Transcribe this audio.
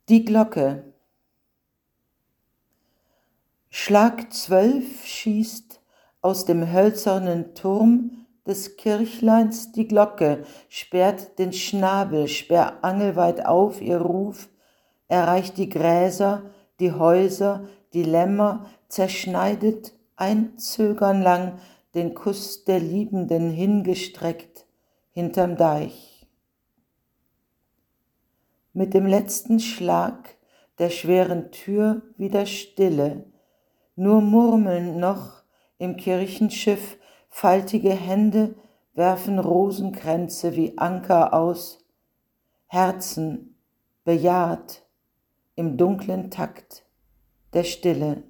Die Glocke. Schlag 12 schießt aus dem hölzernen Turm des Kirchleins die Glocke, sperrt den Schnabel, sperrangelweit auf, ihr Ruf erreicht die Gräser, die Häuser, die Lämmer, zerschneidet ein Zögern lang den Kuss der Liebenden hingestreckt hinterm Deich. Mit dem letzten Schlag der schweren Tür wieder Stille, nur murmeln noch im Kirchenschiff, faltige Hände werfen Rosenkränze wie Anker aus, Herzen bejaht im dunklen Takt der Stille.